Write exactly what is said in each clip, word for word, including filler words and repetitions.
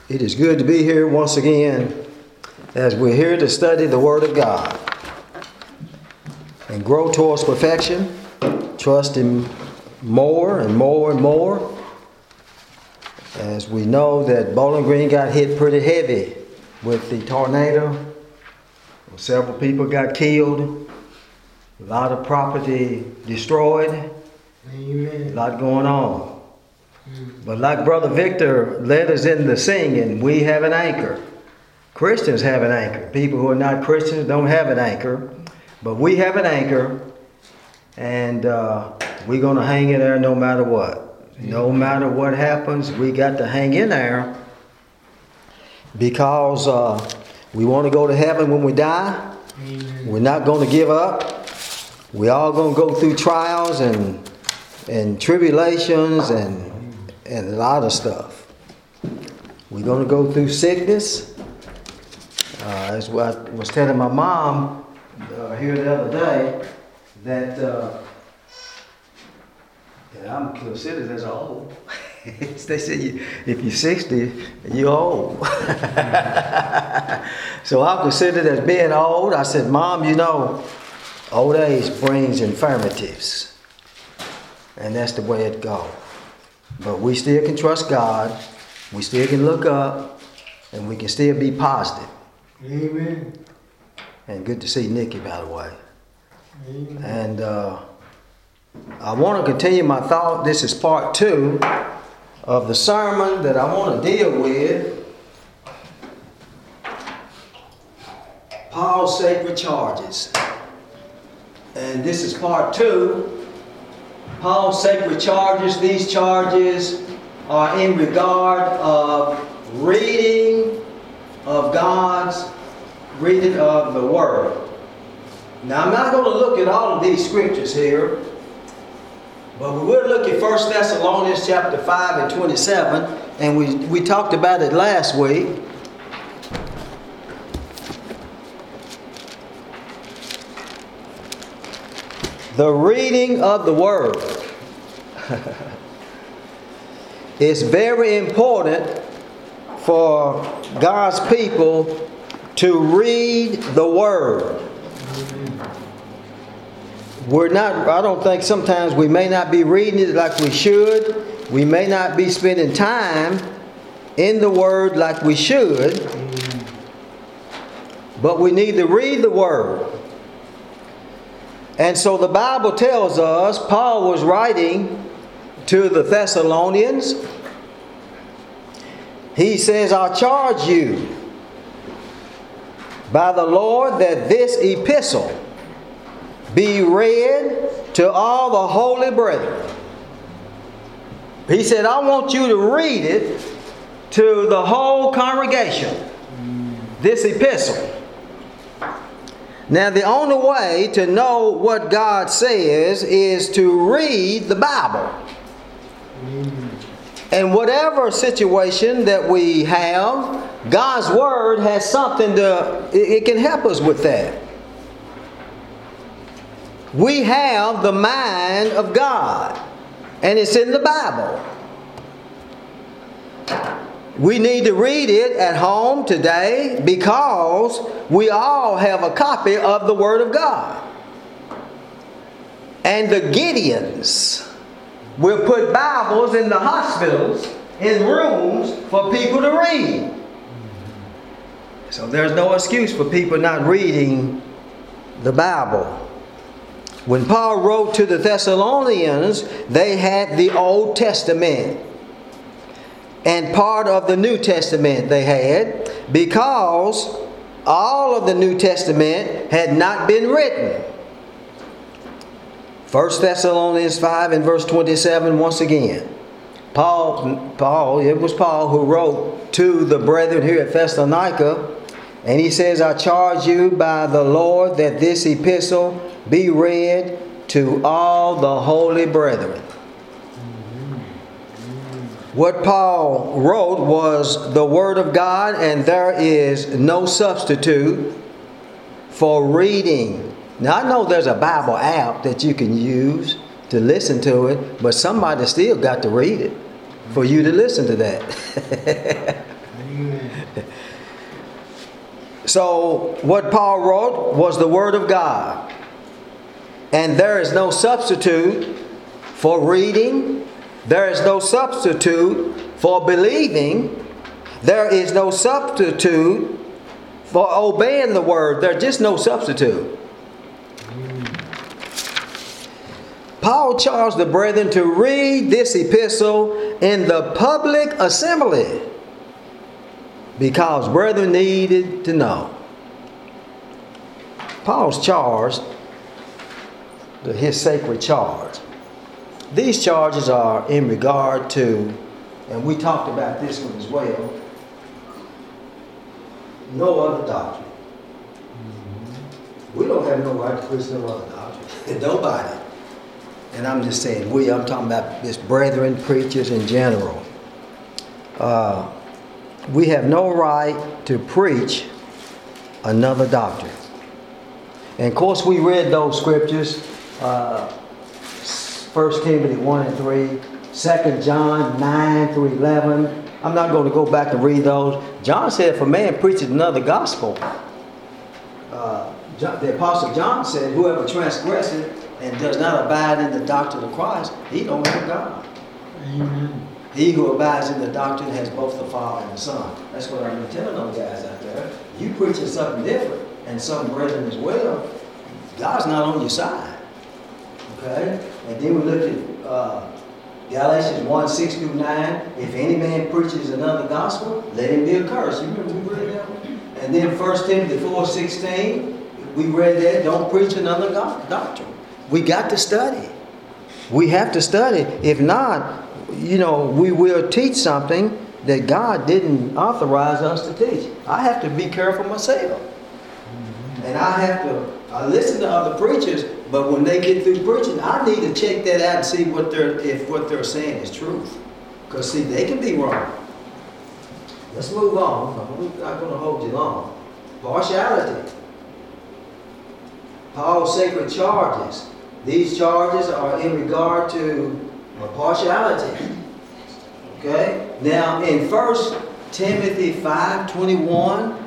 It is good to be here once again as we're here to study the Word of God and grow towards perfection, trust Him more and more and more. As we know that Bowling Green got hit pretty heavy with the tornado. Several people got killed. A lot of property destroyed. Amen. A lot going on. But like Brother Victor led us in the singing, we have an anchor. Christians have an anchor. People who are not Christians don't have an anchor. But we have an anchor. And uh, we're going to hang in there no matter what. No matter what happens, we got to hang in there. Because uh, we want to go to heaven when we die. Amen. We're not going to give up. We're all going to go through trials and, and tribulations and and a lot of stuff. We're going to go through sickness. Uh, as what I was telling my mom uh, here the other day, that, uh, that I'm considered as old. They said you, if you're sixty, you're old. So I'm considered as being old. I said, Mom, you know, old age brings infirmities. And that's the way it goes. But we still can trust God. We still can look up. And we can still be positive. Amen. And good to see Nikki, by the way. Amen. And uh, I want to continue my thought. This is part two of the sermon that I want to deal with. Paul's sacred charges. And this is part two. Paul's sacred charges. These charges are in regard of reading of God's, reading of the Word. Now I'm not going to look at all of these scriptures here, but we will look at First Thessalonians chapter five and twenty-seven, and we, we talked about it last week. The reading of the Word is very important for God's people to read the Word. We're not, I don't think sometimes we may not be reading it like we should. We may not be spending time in the Word like we should. But we need to read the Word. And so the Bible tells us, Paul was writing to the Thessalonians. He says, I charge you by the Lord that this epistle be read to all the holy brethren. He said, I want you to read it to the whole congregation. This epistle. Now, the only way to know what God says is to read the Bible. And whatever situation that we have, God's Word has something to, it can help us with that. We have the mind of God, and it's in the Bible. We need to read it at home today because we all have a copy of the Word of God. And the Gideons will put Bibles in the hospitals, in rooms for people to read. So there's no excuse for people not reading the Bible. When Paul wrote to the Thessalonians, they had the Old Testament. And part of the New Testament they had, because all of the New Testament had not been written. First Thessalonians five and verse twenty-seven once again. Paul, Paul, it was Paul who wrote to the brethren here at Thessalonica. And he says, I charge you by the Lord that this epistle be read to all the holy brethren. What Paul wrote was the Word of God, and there is no substitute for reading. Now, I know there's a Bible app that you can use to listen to it, but somebody still got to read it for you to listen to that. Amen. So what Paul wrote was the Word of God. And there is no substitute for reading. There is no substitute for believing. There is no substitute for obeying the Word. There's just no substitute. Paul charged the brethren to read this epistle in the public assembly because brethren needed to know. Paul's charged his sacred charge. These charges are in regard to, and we talked about this one as well, no other doctrine. We don't have no right to preach no other doctrine. Nobody. And I'm just saying we, I'm talking about this brethren, preachers in general. Uh, we have no right to preach another doctrine. And of course we read those scriptures, uh, First Timothy one and three, Second John nine through eleven. I'm not going to go back and read those. John said if a man preaches another gospel, uh, John, the Apostle John said whoever transgresses and does not abide in the doctrine of Christ, he don't know God. Amen. He who abides in the doctrine has both the Father and the Son. That's what I've been telling those guys out there. You preaching something different, and some brethren as well, God's not on your side. Okay? And then we look at uh, Galatians one, six through nine. If any man preaches another gospel, let him be accursed. You remember we read that one? And then First Timothy four, sixteen, we read that, don't preach another doctrine. We got to study. We have to study. If not, you know, we will teach something that God didn't authorize us to teach. I have to be careful myself. And I have to I listen to other preachers, but when they get through preaching, I need to check that out and see what they're, if what they're saying is truth. Because see, they can be wrong. Let's move on. I'm not going to hold you long. Partiality. Paul's sacred charges. These charges are in regard to partiality. Okay? Now in First Timothy five twenty-one,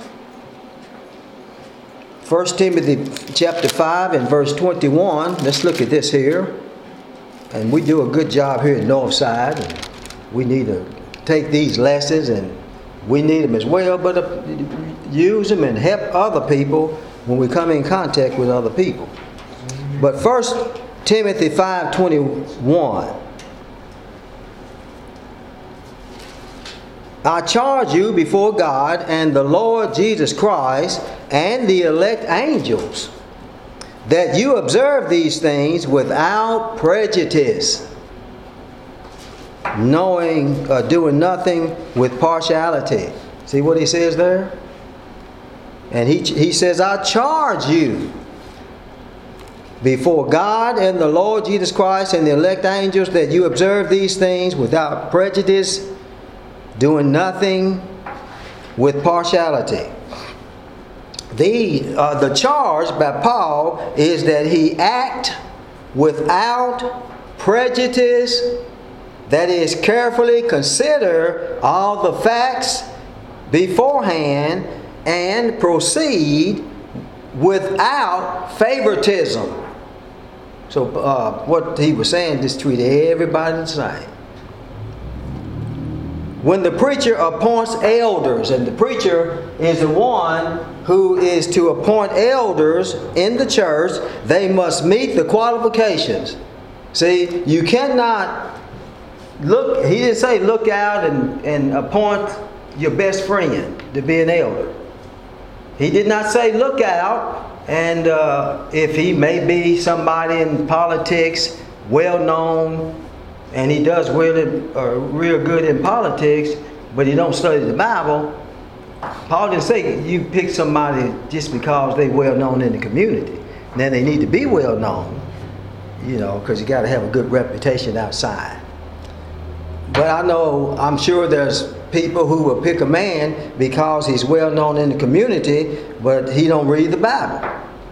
First Timothy chapter five and verse twenty-one, let's look at this here. And we do a good job here at Northside. And we need to take these lessons, and we need them as well, but uh, use them and help other people when we come in contact with other people. But First Timothy five twenty-one. I charge you before God and the Lord Jesus Christ and the elect angels that you observe these things without prejudice, knowing, uh, doing nothing with partiality. See what he says there? And he, he says, I charge you before God and the Lord Jesus Christ and the elect angels that you observe these things without prejudice, doing nothing with partiality. The, uh, the charge by Paul is that he act without prejudice, that is, carefully consider all the facts beforehand and proceed without favoritism. So uh, what he was saying, just treat everybody the same. When the preacher appoints elders, and the preacher is the one who is to appoint elders in the church, they must meet the qualifications. See, you cannot look, he didn't say look out and, and appoint your best friend to be an elder. He did not say look out and uh, if he may be somebody in politics, well known, and he does really, uh, real good in politics, but he don't study the Bible. Paul didn't say you pick somebody just because they're well known in the community. Now they need to be well known, you know, because you got to have a good reputation outside. But I know, I'm sure there's people who will pick a man because he's well known in the community, but he don't read the Bible.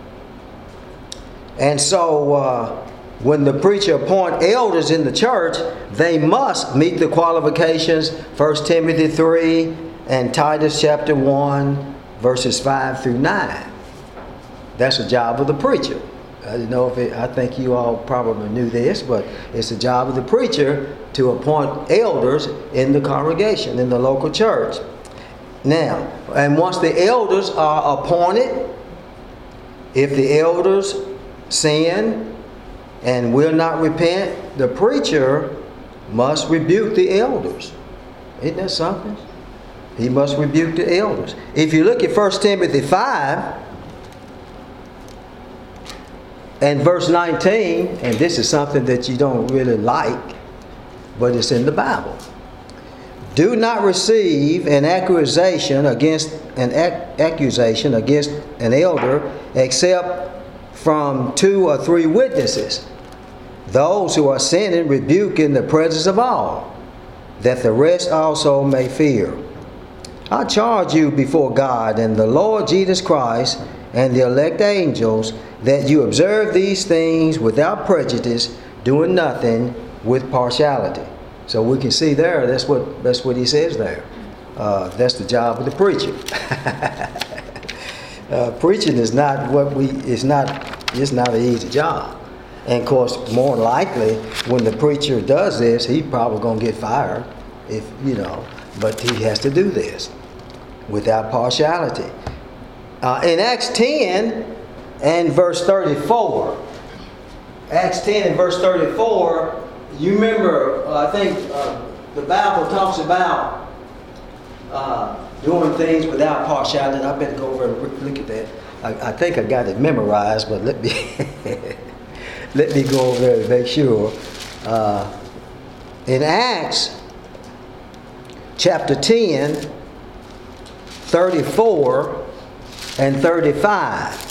And so uh, when the preacher appoint elders in the church, they must meet the qualifications, First Timothy three and Titus chapter one, verses five through nine. That's the job of the preacher. I don't know if it, I think you all probably knew this, but it's the job of the preacher to appoint elders in the congregation, in the local church. Now, and once the elders are appointed, if the elders sin and will not repent, the preacher must rebuke the elders. Isn't that something? He must rebuke the elders. If you look at First Timothy five and verse nineteen, and this is something that you don't really like, but it's in the Bible. Do not receive an accusation against an ac- accusation against an elder except from two or three witnesses. Those who are sinning rebuke in the presence of all, that the rest also may fear. I charge you before God and the Lord Jesus Christ and the elect angels that you observe these things without prejudice, doing nothing with partiality. So we can see there, that's what that's what he says there. Uh, that's the job of the preacher. uh, preaching is not what we is not it's not an easy job. And of course, more likely, when the preacher does this, he's probably going to get fired, if you know. But he has to do this without partiality. Uh, in Acts ten and verse thirty-four, Acts ten and verse thirty-four, you remember, uh, I think uh, the Bible talks about uh, doing things without partiality. I better go over and look at that. I, I think I got it memorized, but let me let me go over there and make sure. Uh, in Acts chapter ten, thirty-four and thirty-five.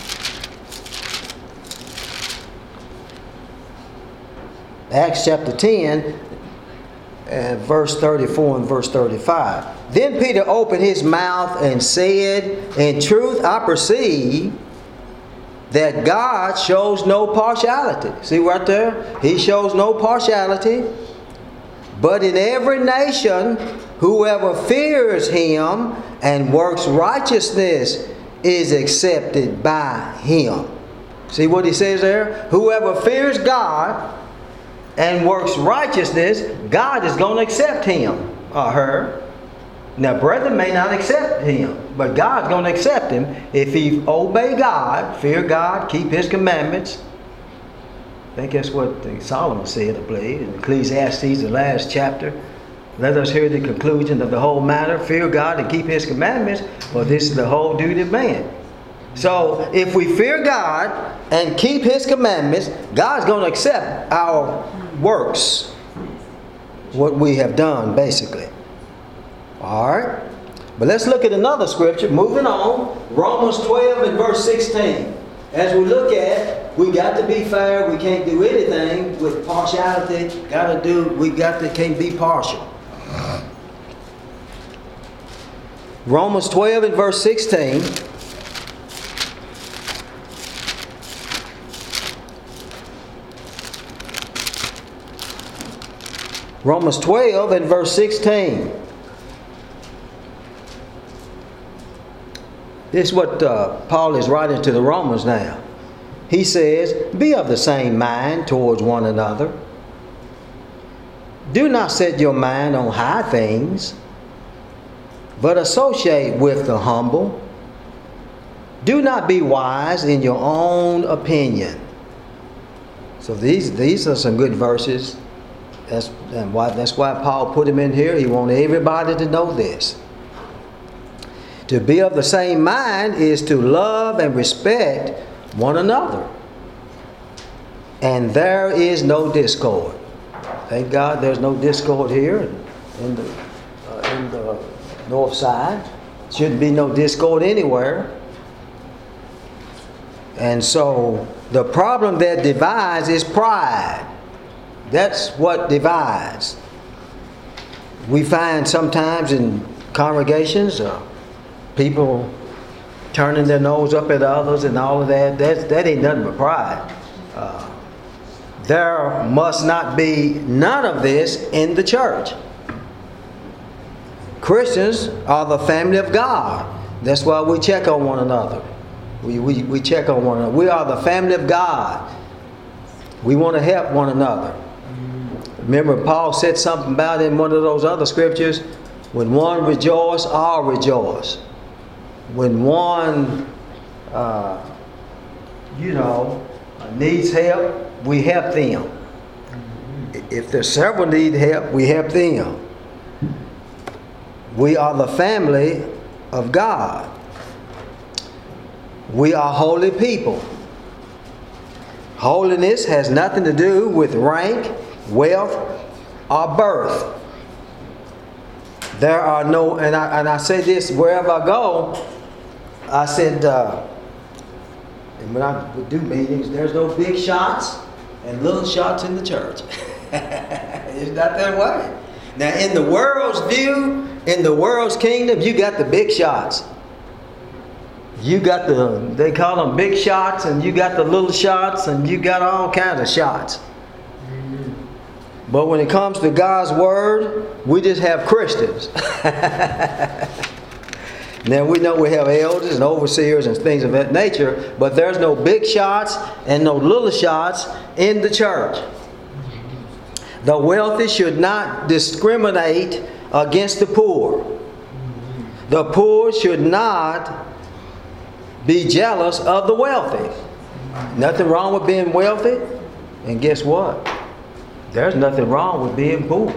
Acts chapter ten, and verse thirty-four and verse thirty-five. Then Peter opened his mouth and said, in truth I perceive that God shows no partiality. See right there? He shows no partiality. But in every nation, whoever fears him and works righteousness is accepted by him. See what he says there? Whoever fears God and works righteousness, God is going to accept him or her. Now, brethren may not accept him, but God's going to accept him if he obey God, fear God, keep his commandments. I think that's what Solomon said, I believe, in Ecclesiastes, the last chapter. Let us hear the conclusion of the whole matter. Fear God and keep his commandments, for this is the whole duty of man. So, if we fear God and keep his commandments, God's going to accept our works, what we have done, basically. Alright? But let's look at another scripture. Moving on. Romans twelve and verse sixteen. As we look at, we got to be fair. We can't do anything with partiality. Got to do, we got to, can't be partial. Romans twelve and verse sixteen. Romans twelve and verse sixteen. This is what uh, Paul is writing to the Romans now. He says, be of the same mind towards one another. Do not set your mind on high things, but associate with the humble. Do not be wise in your own opinion. So these, these are some good verses. That's, and why, that's why Paul put them in here. He wanted everybody to know this. To be of the same mind is to love and respect one another. And there is no discord. Thank God there's no discord here in the, uh, in the north side. Shouldn't be no discord anywhere. And so the problem that divides is pride. That's what divides. We find sometimes in congregations, uh, people turning their nose up at others and all of that. That, that ain't nothing but pride. Uh, there must not be none of this in the church. Christians are the family of God. That's why we check on one another. We, we, we check on one another. We are the family of God. We want to help one another. Remember, Paul said something about in one of those other scriptures, when one rejoice, all rejoice. When one, uh, you know, needs help, we help them. If there's several need help, we help them. We are the family of God. We are holy people. Holiness has nothing to do with rank, wealth, or birth. There are no, and I, and I say this wherever I go, I said, uh, and when I would do meetings, there's no big shots and little shots in the church. It's not that way. Now, in the world's view, in the world's kingdom, you got the big shots. You got the, they call them big shots, and you got the little shots, and you got all kinds of shots. Mm-hmm. But when it comes to God's Word, we just have Christians. Now, we know we have elders and overseers and things of that nature, but there's no big shots and no little shots in the church. The wealthy should not discriminate against the poor. The poor should not be jealous of the wealthy. Nothing wrong with being wealthy. And guess what? There's nothing wrong with being poor.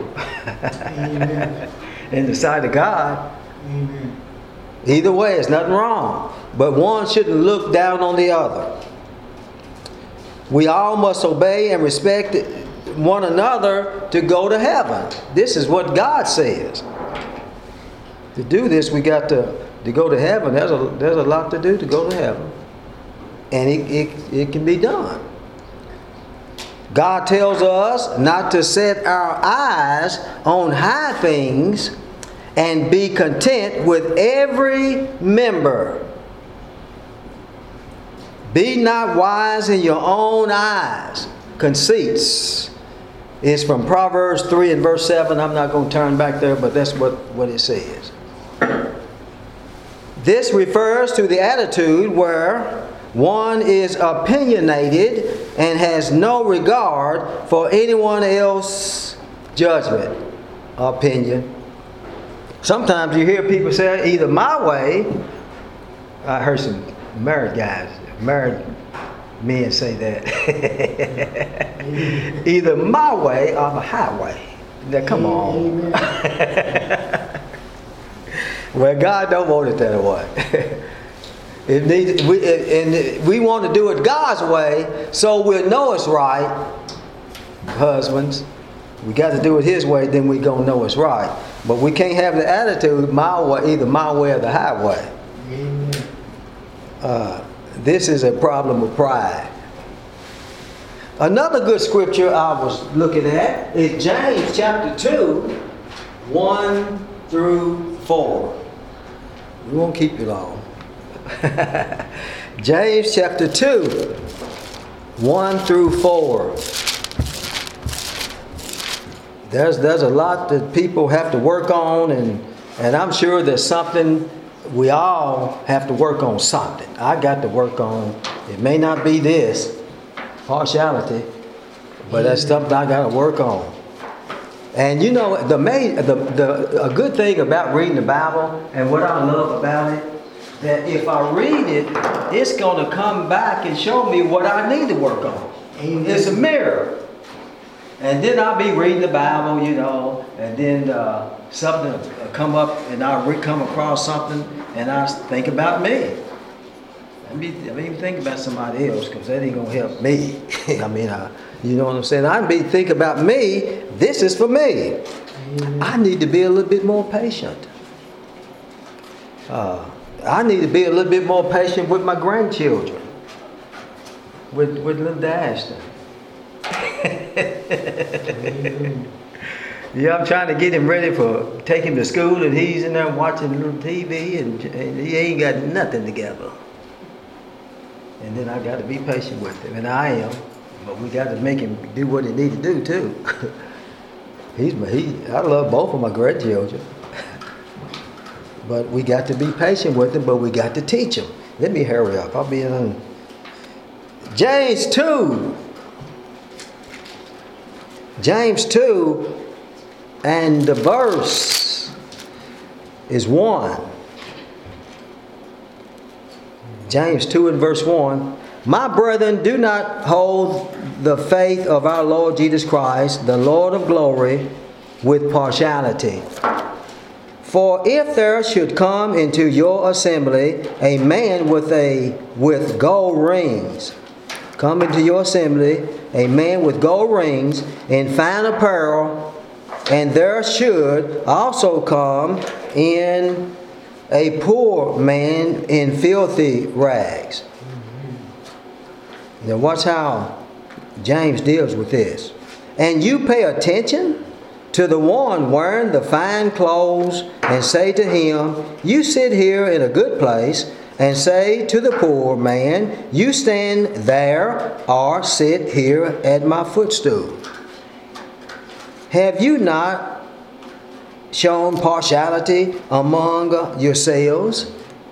In the sight of God. Amen. Either way, it's nothing wrong. But one shouldn't look down on the other. We all must obey and respect one another to go to heaven. This is what God says. To do this, we got to, to go to heaven. There's a, there's a lot to do to go to heaven. And it, it, it can be done. God tells us not to set our eyes on high things and be content with every member. Be not wise in your own eyes. Conceits is from Proverbs three and verse seven. I'm not going to turn back there, but that's what, what it says. This refers to the attitude where one is opinionated and has no regard for anyone else's judgment, opinion. Sometimes you hear people say, either my way, I heard some married guys, married men say that, either my way or the highway. Now come on. Well, God don't want it that way. It needs, we, and we want to do it God's way, so we'll know it's right. Husbands, we got to do it His way, then we gonna know it's right. But we can't have the attitude my way, either my way or the highway. Amen. Uh, this is a problem of pride. Another good scripture I was looking at is James chapter two, one through four. We won't keep you long. James chapter two, one through four. There's there's a lot that people have to work on, and and I'm sure there's something we all have to work on. Something I got to work on. It may not be this partiality, but that's something I got to work on. And you know, the main the the a good thing about reading the Bible, and what I love about it, that if I read it, it's going to come back and show me what I need to work on. Amen. It's a mirror. And then I'll be reading the Bible, you know, and then uh, something will come up, and I'll re- come across something, and I think about me. I mean, I mean think about somebody else, because that ain't going to help me. I mean, I, you know what I'm saying? I be think about me. This is for me. Amen. I need to be a little bit more patient. Uh, I need to be a little bit more patient with my grandchildren, with with little Ashton. Yeah, I'm trying to get him ready for take him to school, and he's in there watching a little T V, and, and he ain't got nothing together. And then I got to be patient with him, and I am, but we got to make him do what he need to do too. He's my he. I love both of my grandchildren. But we got to be patient with them, but we got to teach them. Let me hurry up. I'll be in James two. James two, and the verse is one. James two and verse one. My brethren, do not hold the faith of our Lord Jesus Christ, the Lord of glory, with partiality. For if there should come into your assembly a man with a with gold rings, come into your assembly a man with gold rings and fine apparel, and there should also come in a poor man in filthy rags. Now watch how James deals with this. And you pay attention to the one wearing the fine clothes, and say to him, you sit here in a good place, and say to the poor man, you stand there or sit here at my footstool. Have you not shown partiality among yourselves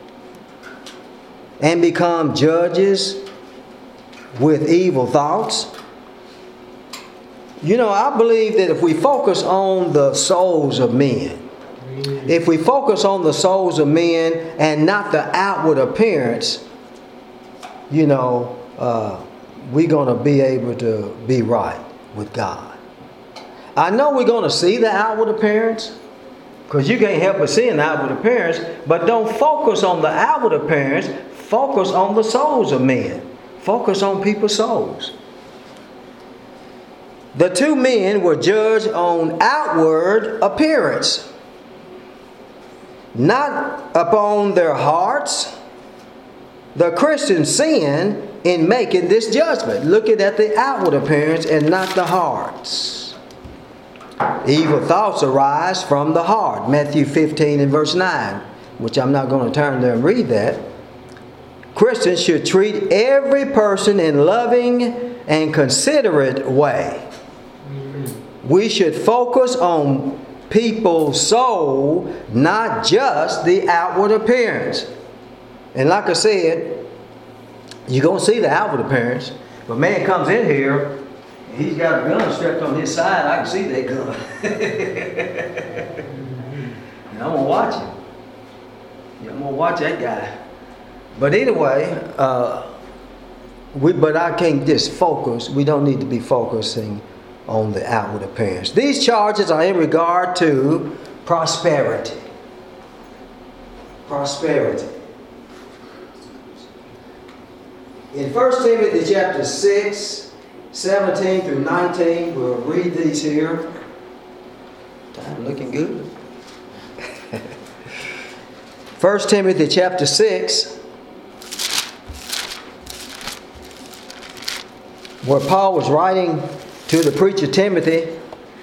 and become judges with evil thoughts? You know, I believe that if we focus on the souls of men, if we focus on the souls of men and not the outward appearance, you know, uh, we're going to be able to be right with God. I know we're going to see the outward appearance, because you can't help but seeing the outward appearance, but don't focus on the outward appearance. Focus on the souls of men. Focus on people's souls. The two men were judged on outward appearance, not upon their hearts. The Christians sin in making this judgment, looking at the outward appearance and not the hearts. Evil thoughts arise from the heart. Matthew fifteen and verse nine, which I'm not going to turn there and read that. Christians should treat every person in loving and considerate way. We should focus on people's soul, not just the outward appearance. And like I said, you're going to see the outward appearance. But man comes in here, he's got a gun strapped on his side. I can see that gun. And I'm going to watch him. Yeah, I'm going to watch that guy. But anyway, uh, we, but I can't just focus. We don't need to be focusing on the outward appearance. These charges are in regard to prosperity. Prosperity. In First Timothy chapter six, seventeen through nineteen, we'll read these here. Time looking good. First Timothy chapter six, where Paul was writing to the preacher Timothy,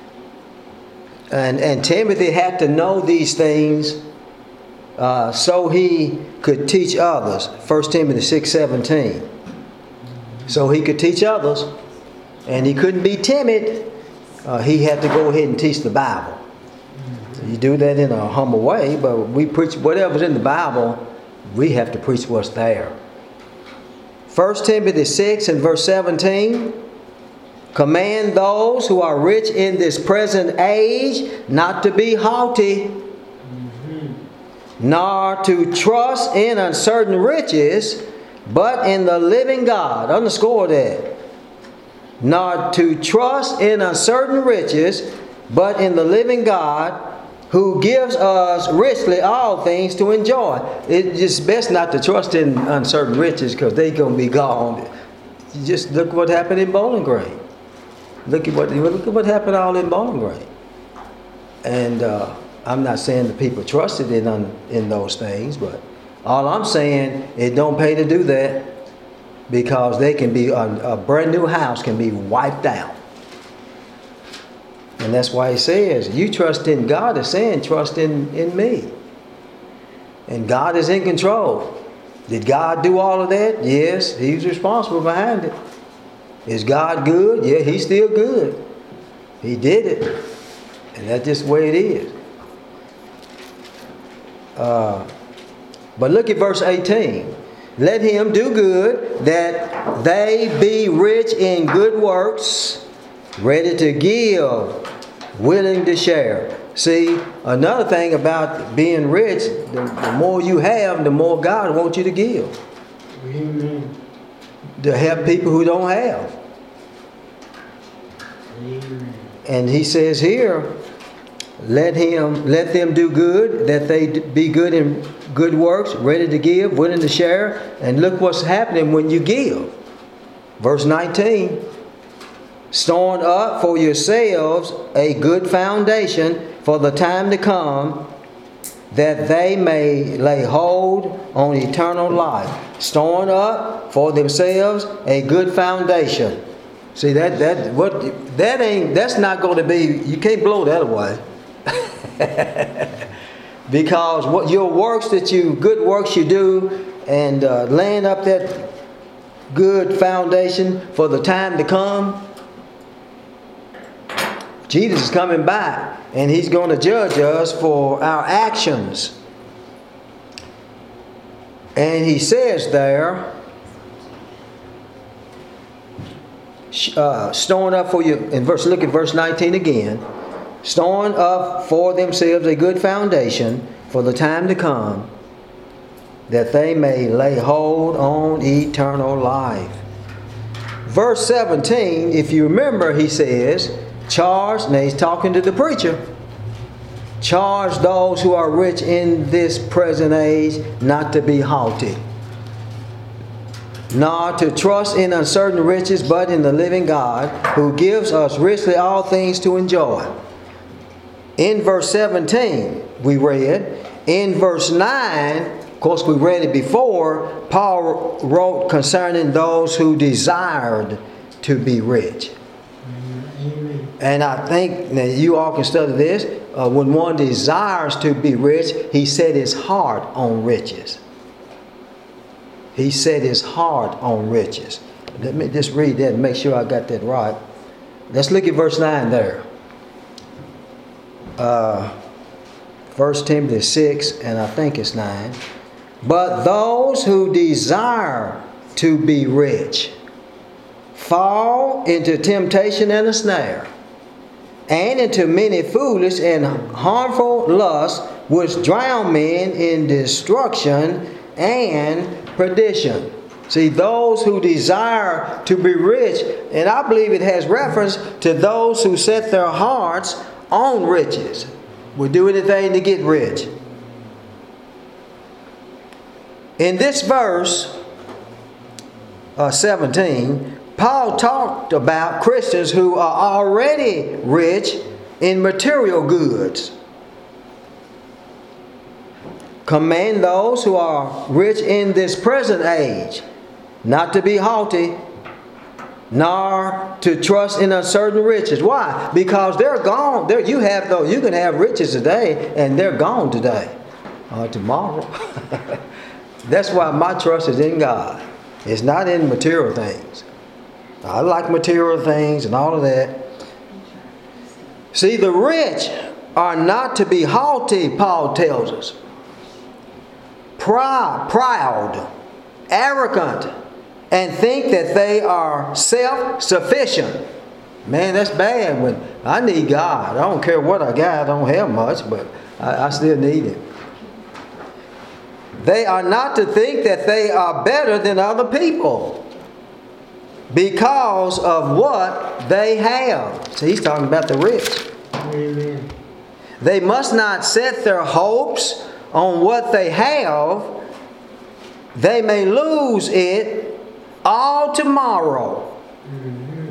and, and Timothy had to know these things uh, so he could teach others. First Timothy six seventeen. So he could teach others, and he couldn't be timid. Uh, he had to go ahead and teach the Bible. So you do that in a humble way, but we preach whatever's in the Bible. We have to preach what's there. First Timothy six and verse seventeen. Command those who are rich in this present age not to be haughty, mm-hmm. nor to trust in uncertain riches, but in the living God. Underscore that. Nor to trust in uncertain riches, but in the living God, who gives us richly all things to enjoy. It's just best not to trust in uncertain riches, because they're going to be gone. Just look what happened in Bowling Green. Look at what look at what happened all in Bowling Green. And uh, I'm not saying the people trusted in in those things, but all I'm saying, it don't pay to do that, because they can be a, a brand new house can be wiped out. And that's why he says, you trust in God is saying trust in, in me. And God is in control. Did God do all of that? Yes, He's responsible behind it. Is God good? Yeah, He's still good. He did it. And that's just the way it is. Uh, but look at verse eighteen. Let him do good, that they be rich in good works, ready to give, willing to share. See, another thing about being rich, the, the more you have, the more God wants you to give. Amen. To help people who don't have. Amen. And he says here, let him, let them do good, that they be good in good works, ready to give, willing to share. And look what's happening when you give. Verse nineteen, storing up for yourselves a good foundation for the time to come, that they may lay hold on eternal life. Storing up for themselves a good foundation. See, that that what that ain't that's not going to be, you can't blow that away. Because what your works that you good works you do, and uh, laying up that good foundation for the time to come. Jesus is coming back, and he's going to judge us for our actions. And he says there, uh, storing up for you, in verse, look at verse nineteen again. Storing up for themselves a good foundation for the time to come, that they may lay hold on eternal life. Verse seventeen, if you remember, he says, charge, now he's talking to the preacher, charge those who are rich in this present age not to be haughty, nor to trust in uncertain riches, but in the living God, who gives us richly all things to enjoy. In verse seventeen, we read. In verse nine, of course we read it before, Paul wrote concerning those who desired to be rich. Amen. And I think, now you all can study this, uh, when one desires to be rich, he set his heart on riches. He set his heart on riches. Let me just read that and make sure I got that right. Let's look at verse nine there. Uh, First Timothy six, and I think it's nine. But those who desire to be rich fall into temptation and a snare, and into many foolish and harmful lusts, which drown men in destruction and perdition. See, those who desire to be rich, and I believe it has reference to those who set their hearts on riches, will do anything to get rich. In this verse uh, seventeen, Paul talked about Christians who are already rich in material goods. Command those who are rich in this present age not to be haughty, nor to trust in uncertain riches. Why? Because they're gone. There you have though. You can have riches today, and they're gone today, or tomorrow. That's why my trust is in God. It's not in material things. I like material things and all of that. See, the rich are not to be haughty, Paul tells us. Proud, proud, arrogant, and think that they are self-sufficient. Man, that's bad. When I need God. I don't care what I got. I don't have much, but I, I still need Him. They are not to think that they are better than other people because of what they have. See, he's talking about the rich. Amen. They must not set their hopes on what they have. They may lose it all tomorrow. Mm-hmm.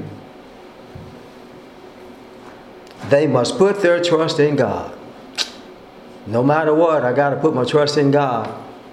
They must put their trust in God. No matter what, I got to put my trust in God.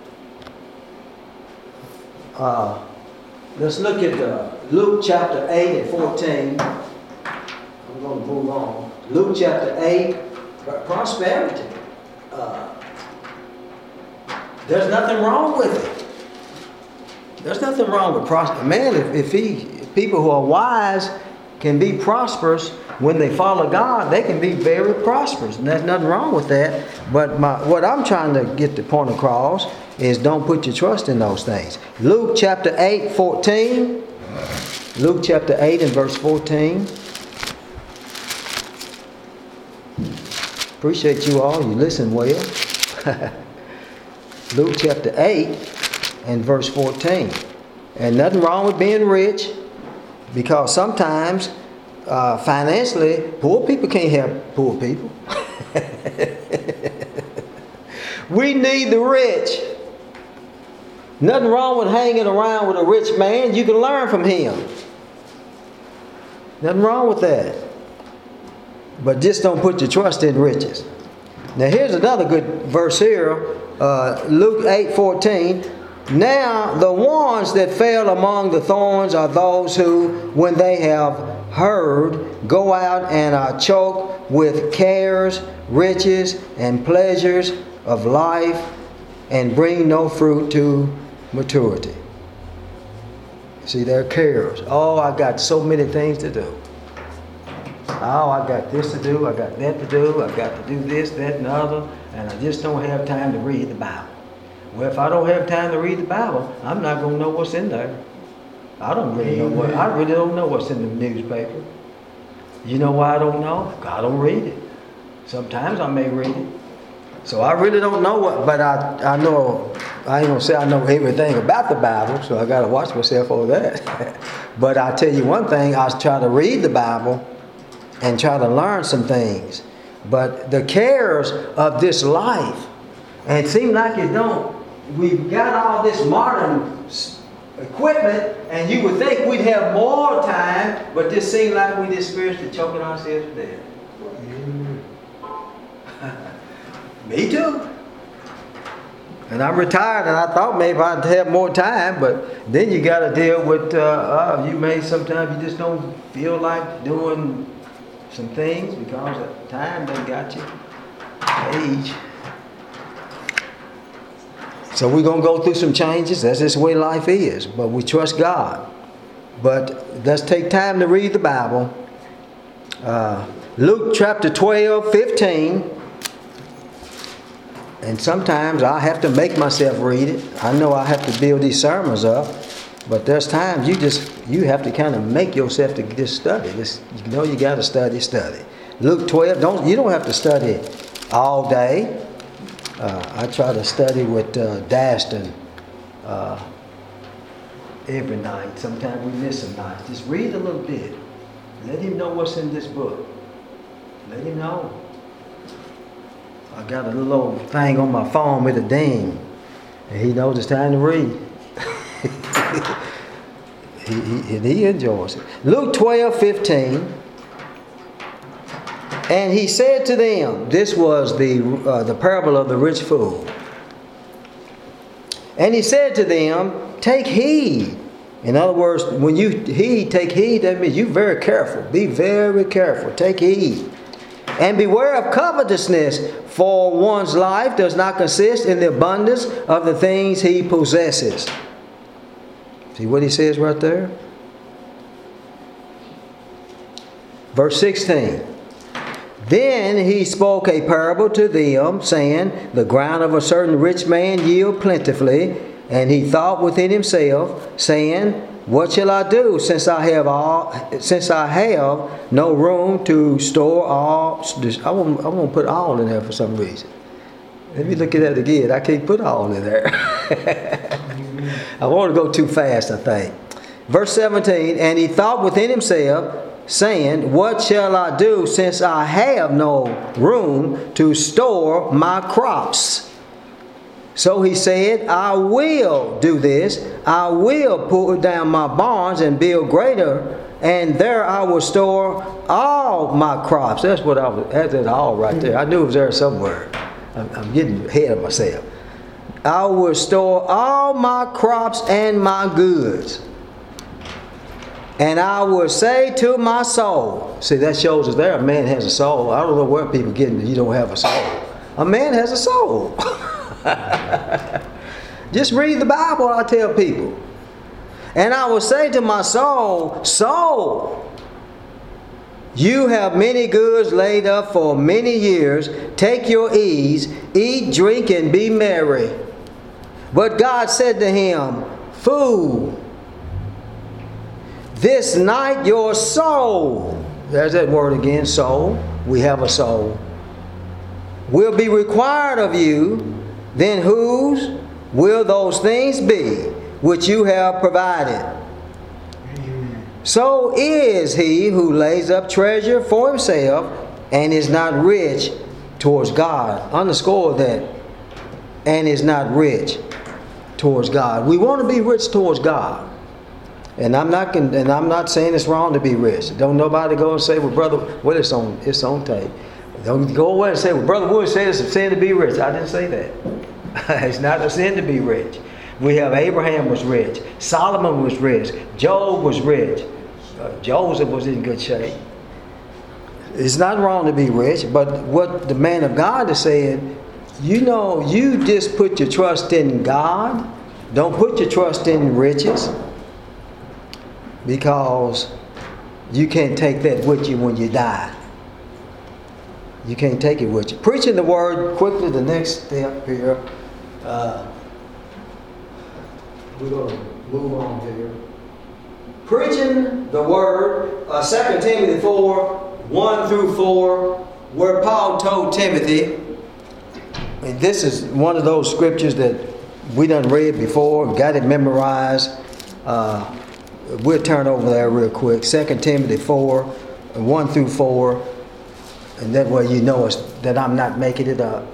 Uh, let's look at uh, Luke chapter eight and fourteen. I'm going to move on. Luke chapter eight, prosperity. Uh, there's nothing wrong with it. There's nothing wrong with prosperity. Man, if, if he, if people who are wise can be prosperous when they follow God. They can be very prosperous, and there's nothing wrong with that. But my, what I'm trying to get the point across is don't put your trust in those things. Luke chapter eight, fourteen. Luke chapter eight and verse fourteen. Appreciate you all. You listen well. Luke chapter eight and verse fourteen. And nothing wrong with being rich, because sometimes uh, financially, poor people can't help poor people. We need the rich. Nothing wrong with hanging around with a rich man. You can learn from him. Nothing wrong with that. But just don't put your trust in riches. Now here's another good verse here. Uh, Luke eight fourteen. Now the ones that fell among the thorns are those who, when they have heard, go out and are choked with cares, riches, and pleasures of life, and bring no fruit to maturity. See, they're cares. Oh, I got so many things to do. Oh, I got this to do, I got that to do, I got to do this, that, and the other, and I just don't have time to read the Bible. Well, if I don't have time to read the Bible, I'm not going to know what's in there. I don't really know what, I really don't know what's in the newspaper. You know why I don't know? I don't read it. Sometimes I may read it. So I really don't know what, but I, I know, I ain't going to say I know everything about the Bible, so I got to watch myself over that. But I tell you one thing, I try to read the Bible and try to learn some things. But the cares of this life, and it seems like it don't. We've got all this modern equipment, and you would think we'd have more time, but this seems like we just spiritually choking ourselves to death. Me too. And I'm retired, and I thought maybe I'd have more time, but then you got to deal with, uh, uh, you may sometimes you just don't feel like doing some things because of time they got you, age. So we're going to go through some changes. That's just the way life is. But we trust God. But let's take time to read the Bible. Uh, Luke chapter twelve, fifteen. And sometimes I have to make myself read it. I know I have to build these sermons up. But there's times you just, you have to kind of make yourself to just study. Just, you know you got to study, study. Luke twelve, don't, you don't have to study all day. Uh, I try to study with uh, Daston uh, every night. Sometimes we miss some nights. Just read a little bit. Let him know what's in this book. Let him know. I got a little old thing on my phone with a ding, and he knows it's time to read. he, he, and he enjoys it. Luke twelve, fifteen. And he said to them, this was the uh, the parable of the rich fool. And he said to them, take heed. In other words, when you heed, take heed, that means you very careful. Be very careful. Take heed. And beware of covetousness, for one's life does not consist in the abundance of the things he possesses. See what he says right there? Verse sixteen. Then he spoke a parable to them, saying, the ground of a certain rich man yield plentifully. And he thought within himself, saying, what shall I do, since I have all, since I have no room to store all? I want, I want to put all in there for some reason. Let me look at that again. I can't put all in there. I want to go too fast, I think. Verse seventeen, and he thought within himself, saying, what shall I do, since I have no room to store my crops? So he said, I will do this. I will pull down my barns and build greater, and there I will store all my crops. That's what I was, that's it all right there. I knew it was there somewhere. I'm, I'm getting ahead of myself. I will store all my crops and my goods. And I will say to my soul. See, that shows us there a man has a soul. I don't know where people get it, you don't have a soul. A man has a soul. Just read the Bible, I tell people. And I will say to my soul, soul, You have many goods laid up for many years. Take your ease, eat, drink, and be merry. But God said to him, Fool, this night your soul, there's that word again, soul, we have a soul, will be required of you. Then whose will those things be which you have provided? Amen. So is he who lays up treasure for himself and is not rich towards God. Underscore that. And is not rich towards God. We want to be rich towards God. And I'm not and I'm not saying it's wrong to be rich. Don't nobody go and say, well, brother, well, it's on it's on tape. Don't go away and say, well, Brother Wood said it's a sin to be rich. I didn't say that. It's not a sin to be rich. We have Abraham was rich. Solomon was rich. Job was rich. Uh, Joseph was in good shape. It's not wrong to be rich, but what the man of God is saying, you know, you just put your trust in God. Don't put your trust in riches, because you can't take that with you when you die. You can't take it with you. Preaching the word, quickly, the next step here. Uh, we're going to move on here. Preaching the word, uh, Second Timothy four, one through four, where Paul told Timothy, and this is one of those scriptures that we done read before, got it memorized. Uh, we'll turn over there real quick. Second Timothy four, one through four. And that way you know it's, that I'm not making it up.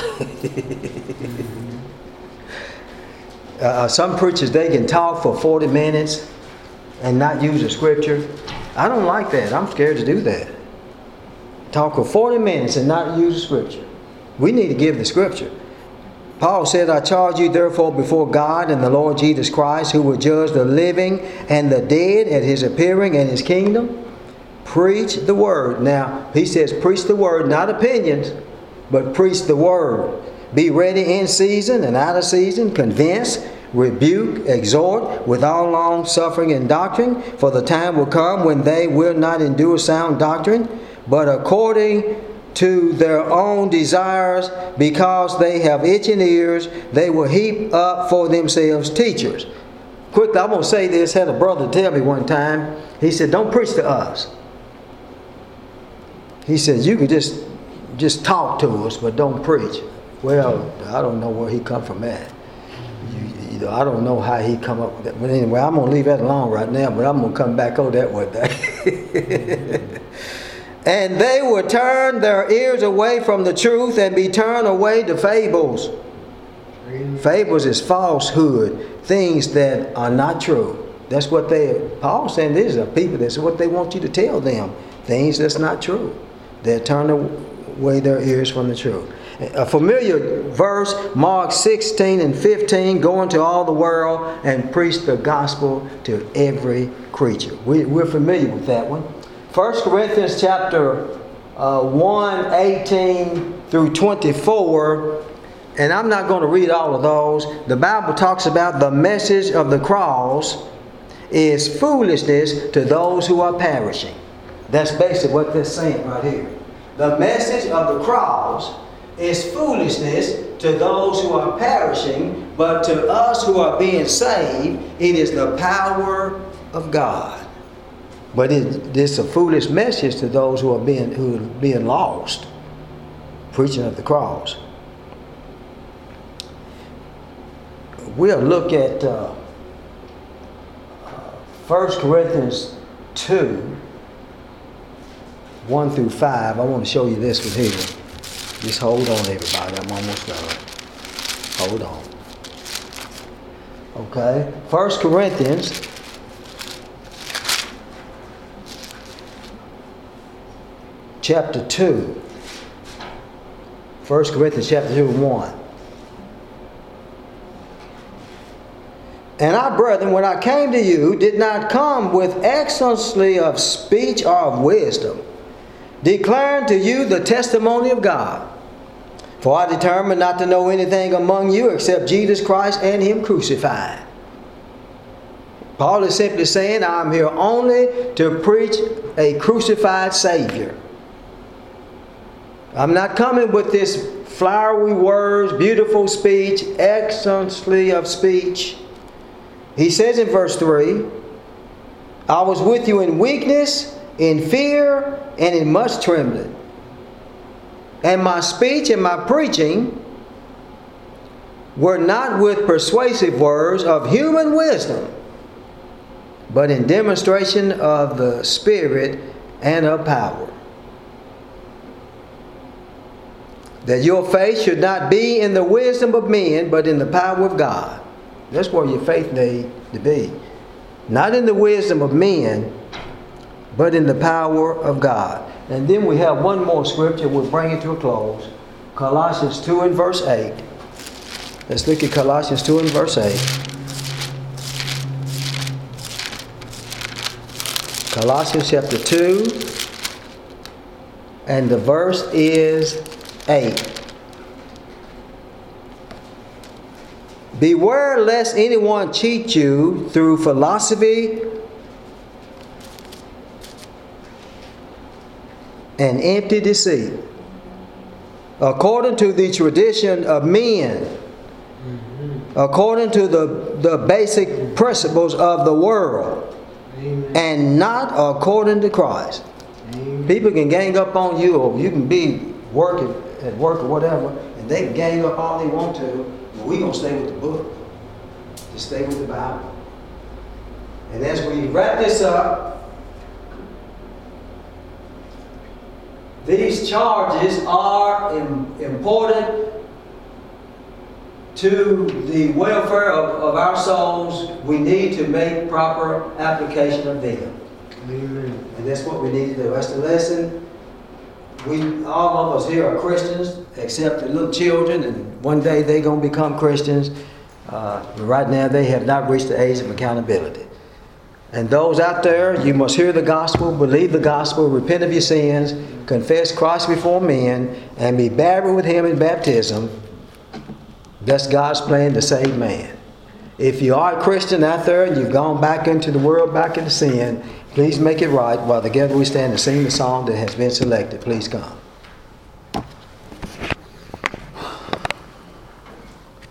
uh, some preachers, they can talk for forty minutes and not use a scripture. I don't like that. I'm scared to do that. Talk for forty minutes and not use a scripture. We need to give the scripture. Paul said, I charge you therefore before God and the Lord Jesus Christ, who will judge the living and the dead at his appearing and his kingdom. Preach the word. Now, he says preach the word, not opinions, but preach the word. Be ready in season and out of season, convince, rebuke, exhort with all long suffering and doctrine. For the time will come when they will not endure sound doctrine, but according to their own desires, because they have itching ears, they will heap up for themselves teachers. Quickly, I'm going to say this. Had a brother tell me one time, he said, don't preach to us. He said, you can just just talk to us, but don't preach. Well, I don't know where he come from at. You, you know, I don't know how he come up with that. But anyway, I'm going to leave that alone right now, but I'm going to come back on that one day. And they will turn their ears away from the truth and be turned away to fables. Amen. Fables is falsehood, things that are not true. That's what they, Paul's saying, these are people, that's what they want you to tell them. Things that's not true. They turn away their ears from the truth. A familiar verse, Mark sixteen and fifteen, go into all the world and preach the gospel to every creature. We, we're familiar with that one. First Corinthians chapter uh, one, eighteen through twenty-four. And I'm not going to read all of those. The Bible talks about the message of the cross is foolishness to those who are perishing. That's basically what they're saying right here. The message of the cross is foolishness to those who are perishing, but to us who are being saved, it is the power of God. But it, it's a foolish message to those who are being who are being lost. Preaching of the cross. We'll look at uh, First Corinthians two. one through five. I want to show you this one here. Just hold on, everybody. I'm almost done. Hold on. Okay. First Corinthians chapter two. First Corinthians chapter two and one. And I, brethren, when I came to you, did not come with excellency of speech or of wisdom, declaring to you the testimony of God. For I determined not to know anything among you except Jesus Christ and Him crucified. Paul is simply saying, I'm here only to preach a crucified Savior. I'm not coming with this flowery words, beautiful speech, excellency of speech. He says in verse three, I was with you in weakness, in fear, and in much trembling. And my speech and my preaching were not with persuasive words of human wisdom, but in demonstration of the Spirit and of power. That your faith should not be in the wisdom of men, but in the power of God. That's where your faith needs to be. Not in the wisdom of men, but in the power of God. And then we have one more scripture. We'll bring it to a close. Colossians two and verse eight. Let's look at Colossians two and verse eight. Colossians chapter two. And the verse is eight. Beware lest anyone cheat you through philosophy and empty deceit, according to the tradition of men, mm-hmm. according to the, the basic principles of the world, Amen. And not according to Christ. Amen. People can gang up on you, or you can be working at work or whatever, and they can gang up all they want to, but we're going to stay with the book. Just stay with the Bible. And as we wrap this up, these charges are important to the welfare of, of our souls. We need to make proper application of them. Amen. And that's what we need to do. That's the lesson. We, all of us here are Christians, except the little children, and one day they're going to become Christians. Uh, but right now they have not reached the age of accountability. And those out there, you must hear the gospel, believe the gospel, repent of your sins, confess Christ before men, and be buried with Him in baptism. That's God's plan to save man. If you are a Christian out there and you've gone back into the world, back into sin, please make it right while together we stand and sing the song that has been selected. Please come.